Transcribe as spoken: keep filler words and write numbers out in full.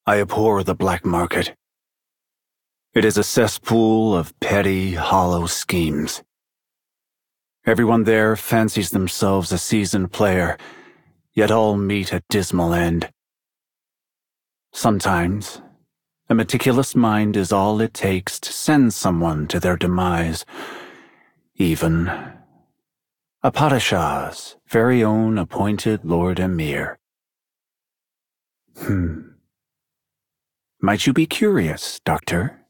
I abhor the black market. It is a cesspool of petty, hollow schemes. Everyone there fancies themselves a seasoned player, yet all meet a dismal end. Sometimes, a meticulous mind is all it takes to send someone to their demise. Even a Padishah's very own appointed Lord Emir. Hmm. Might you be curious, Doctor?